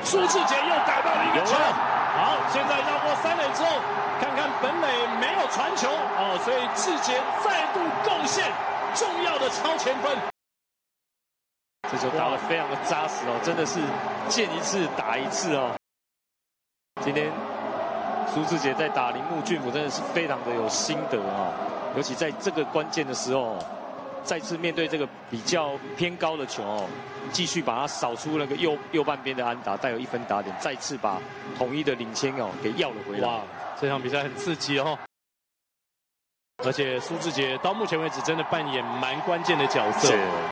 苏智杰又打到了一个球。好，现在绕过3垒之后，看看本垒没有传球哦，所以智杰再度贡献重要的超前分。 这球打得非常的扎实哦，真的是见一次打一次哦。今天苏智杰在打铃木俊辅真的是非常的有心得哦，尤其在这个关键的时候，再次面对这个比较偏高的球哦，继续把它扫出那个右半边的安打，带有1分打点，再次把统一的领先哦给要了回来。 哇，这场比赛很刺激哦。而且苏智杰到目前为止真的扮演蛮关键的角色。